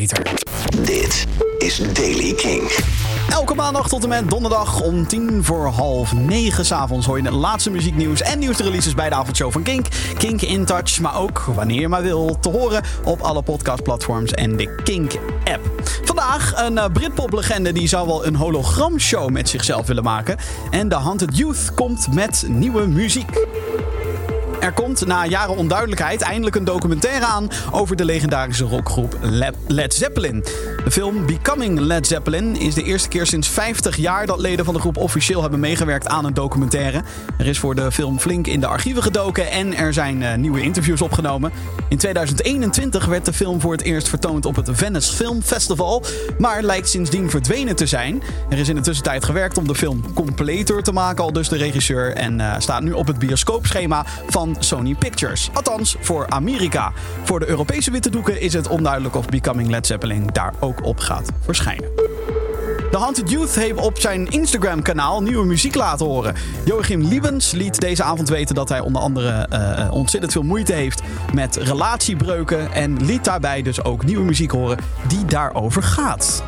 beter. Dit is Daily Kink. Elke maandag tot en met donderdag om 8:50 s'avonds hoor je het laatste muzieknieuws en nieuwste releases bij de avondshow van Kink. Kink in Touch, maar ook wanneer je maar wil te horen op alle podcastplatforms en de Kink-app. Vandaag een Britpop-legende die zou wel een hologramshow met zichzelf willen maken. En The Haunted Youth komt met nieuwe muziek. Er komt na jaren onduidelijkheid eindelijk een documentaire aan over de legendarische rockgroep Led Zeppelin. De film Becoming Led Zeppelin is de eerste keer sinds 50 jaar dat leden van de groep officieel hebben meegewerkt aan een documentaire. Er is voor de film flink in de archieven gedoken en er zijn nieuwe interviews opgenomen. In 2021 werd de film voor het eerst vertoond op het Venice Film Festival, maar lijkt sindsdien verdwenen te zijn. Er is in de tussentijd gewerkt om de film completer te maken, al dus de regisseur, en staat nu op het bioscoopschema van Sony Pictures. Althans, voor Amerika. Voor de Europese witte doeken is het onduidelijk of Becoming Led Zeppelin daar ook op gaat verschijnen. The Haunted Youth heeft op zijn Instagram-kanaal nieuwe muziek laten horen. Joachim Liebens liet deze avond weten dat hij onder andere ontzettend veel moeite heeft met relatiebreuken en liet daarbij dus ook nieuwe muziek horen die daarover gaat.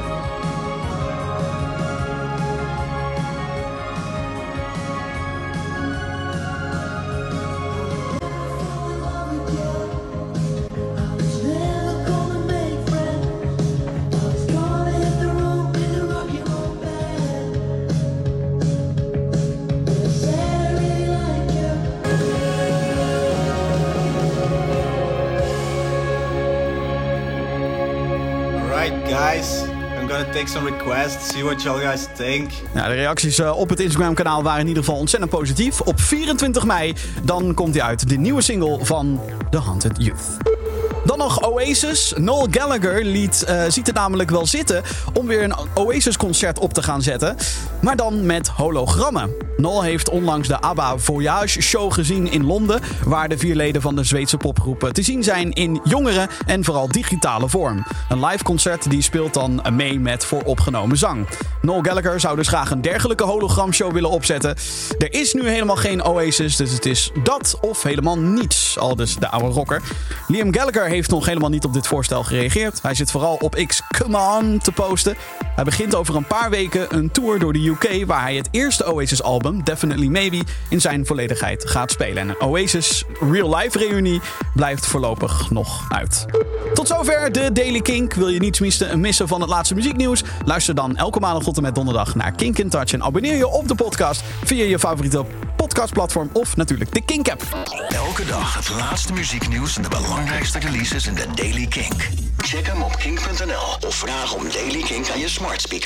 Alright guys, I'm gonna take some requests, see what y'all guys think. Nou, de reacties op het Instagram-kanaal waren in ieder geval ontzettend positief. Op 24 mei, dan komt hij uit, de nieuwe single van The Haunted Youth. Dan nog Oasis. Noel Gallagher ziet het namelijk wel zitten om weer een Oasis-concert op te gaan zetten. Maar dan met hologrammen. Noel heeft onlangs de ABBA Voyage Show gezien in Londen, waar de 4 leden van de Zweedse popgroep te zien zijn in jongere en vooral digitale vorm. Een live concert die speelt dan mee met vooropgenomen zang. Noel Gallagher zou dus graag een dergelijke hologramshow willen opzetten. Er is nu helemaal geen Oasis, dus het is dat of helemaal niets, aldus de oude rocker. Liam Gallagher heeft nog helemaal niet op dit voorstel gereageerd. Hij zit vooral op X Come On te posten. Hij begint over een paar weken een tour door de UK waar hij het eerste Oasis-album, Definitely Maybe, in zijn volledigheid gaat spelen. En een Oasis real-life reunie blijft voorlopig nog uit. Tot zover de Daily Kink. Wil je niets missen van het laatste muzieknieuws? Luister dan elke maandag tot en met donderdag naar Kink in Touch en abonneer je op de podcast via je favoriete podcastplatform of natuurlijk de Kink-app. Elke dag het laatste muzieknieuws en de belangrijkste releases in de Daily Kink. Check hem op kink.nl of vraag om Daily Kink aan je smart speaker.